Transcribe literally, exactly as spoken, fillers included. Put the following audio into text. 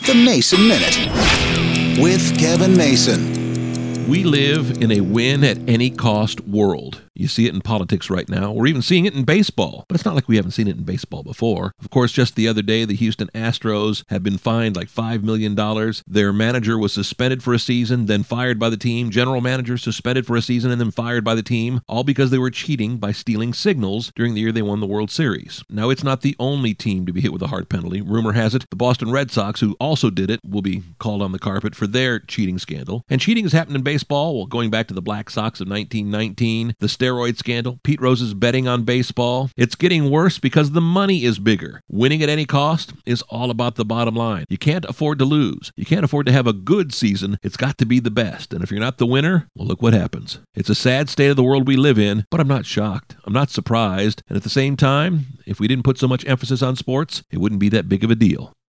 The Mason Minute with Kevin Mason. We live in a win-at-any-cost world. You see it in politics right now. We're even seeing it in baseball. But it's not like we haven't seen it in baseball before. Of course, just the other day, the Houston Astros have been fined like five million dollars. Their manager was suspended for a season, then fired by the team. General manager suspended for a season and then fired by the team, all because they were cheating by stealing signals during the year they won the World Series. Now, it's not the only team to be hit with a hard penalty. Rumor has it the Boston Red Sox, who also did it, will be called on the carpet for their cheating scandal. And cheating has happened in baseball. Baseball, well, going back to the Black Sox of nineteen nineteen, the steroid scandal, Pete Rose's betting on baseball. It's getting worse because the money is bigger. Winning at any cost is all about the bottom line. You can't afford to lose. You can't afford to have a good season. It's got to be the best. And if you're not the winner, well, look what happens. It's a sad state of the world we live in, but I'm not shocked. I'm not surprised. And at the same time, if we didn't put so much emphasis on sports, it wouldn't be that big of a deal.